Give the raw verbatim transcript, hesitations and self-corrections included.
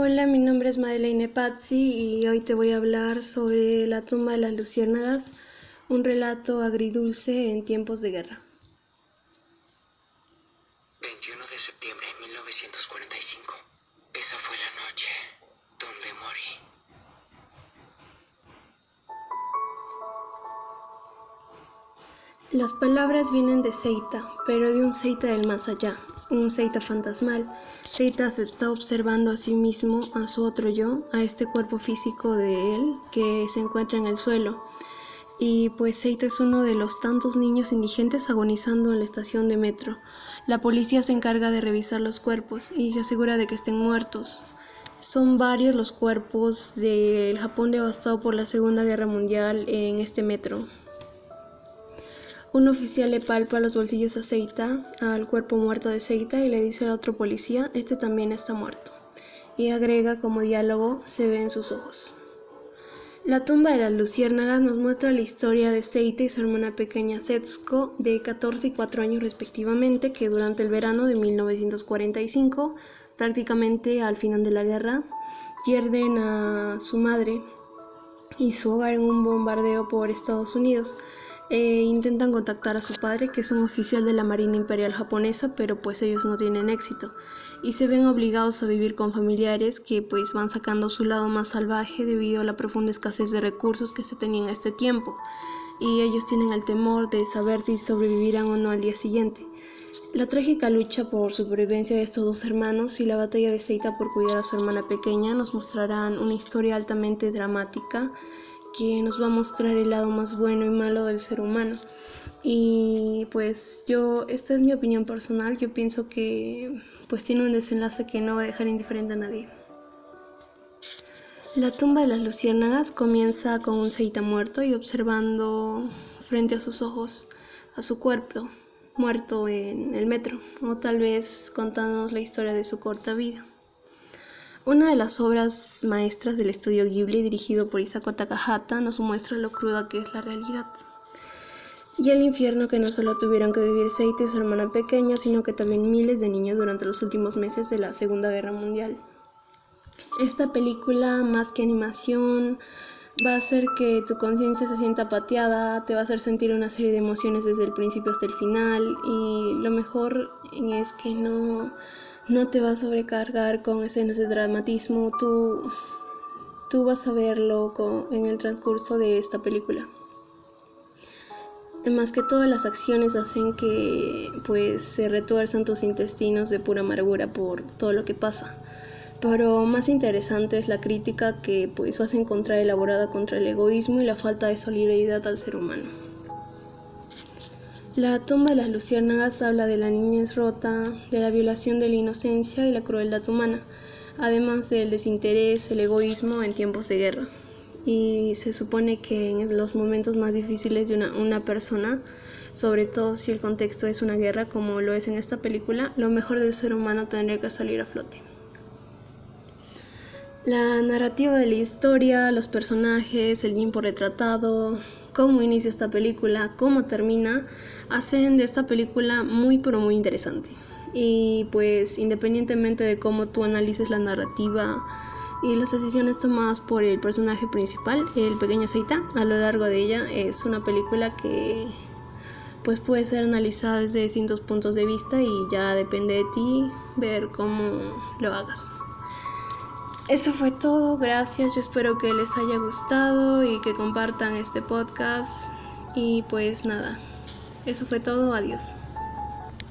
Hola, mi nombre es Madeleine Pazzi y hoy te voy a hablar sobre La tumba de las luciérnagas, un relato agridulce en tiempos de guerra. veintiuno de septiembre de mil novecientos cuarenta y cinco. Esa fue la noche donde morí. Las palabras vienen de Seita, pero de un Seita del más allá, un Seita fantasmal. Seita se está observando a sí mismo, a su otro yo, a este cuerpo físico de él que se encuentra en el suelo. Y pues Seita es uno de los tantos niños indigentes agonizando en la estación de metro. La policía se encarga de revisar los cuerpos y se asegura de que estén muertos. Son varios los cuerpos del Japón devastado por la Segunda Guerra Mundial en este metro. Un oficial le palpa los bolsillos a Seita, al cuerpo muerto de Seita, y le dice al otro policía, este también está muerto. Y agrega como diálogo, se ve en sus ojos. La tumba de las luciérnagas nos muestra la historia de Seita y su hermana pequeña Setsuko, de catorce y cuatro años respectivamente, que durante el verano de mil novecientos cuarenta y cinco, prácticamente al final de la guerra, pierden a su madre y su hogar en un bombardeo por Estados Unidos. Eh, intentan contactar a su padre, que es un oficial de la Marina Imperial japonesa, pero pues ellos no tienen éxito y se ven obligados a vivir con familiares que pues van sacando su lado más salvaje debido a la profunda escasez de recursos que se tenía en este tiempo, y ellos tienen el temor de saber si sobrevivirán o no al día siguiente. La trágica lucha por supervivencia de estos dos hermanos y la batalla de Seita por cuidar a su hermana pequeña nos mostrarán una historia altamente dramática que nos va a mostrar el lado más bueno y malo del ser humano. Y pues yo, esta es mi opinión personal, yo pienso que pues tiene un desenlace que no va a dejar indiferente a nadie. La tumba de las luciérnagas comienza con un Seita muerto y observando frente a sus ojos a su cuerpo muerto en el metro, o tal vez contándonos la historia de su corta vida. Una de las obras maestras del estudio Ghibli, dirigido por Isao Takahata, nos muestra lo cruda que es la realidad y el infierno que no solo tuvieron que vivir Seita y su hermana pequeña, sino que también miles de niños durante los últimos meses de la Segunda Guerra Mundial. Esta película, más que animación, va a hacer que tu conciencia se sienta pateada, te va a hacer sentir una serie de emociones desde el principio hasta el final, y lo mejor es que no... no te va a sobrecargar con escenas de dramatismo, tú, tú vas a verlo con, en el transcurso de esta película. Más que todas las acciones hacen que pues se retuerzan tus intestinos de pura amargura por todo lo que pasa. Pero más interesante es la crítica que pues vas a encontrar elaborada contra el egoísmo y la falta de solidaridad al ser humano. La tumba de las luciérnagas habla de la niñez rota, de la violación de la inocencia y la crueldad humana, además del desinterés, el egoísmo en tiempos de guerra. Y se supone que en los momentos más difíciles de una, una persona, sobre todo si el contexto es una guerra como lo es en esta película, lo mejor del ser humano tendría que salir a flote. La narrativa de la historia, los personajes, el tiempo retratado, cómo inicia esta película, cómo termina, hacen de esta película muy pero muy interesante. Y pues independientemente de cómo tú analices la narrativa y las decisiones tomadas por el personaje principal, el pequeño Seita, a lo largo de ella es una película que pues puede ser analizada desde distintos puntos de vista y ya depende de ti ver cómo lo hagas. Eso fue todo, gracias, yo espero que les haya gustado y que compartan este podcast y pues nada, eso fue todo, adiós.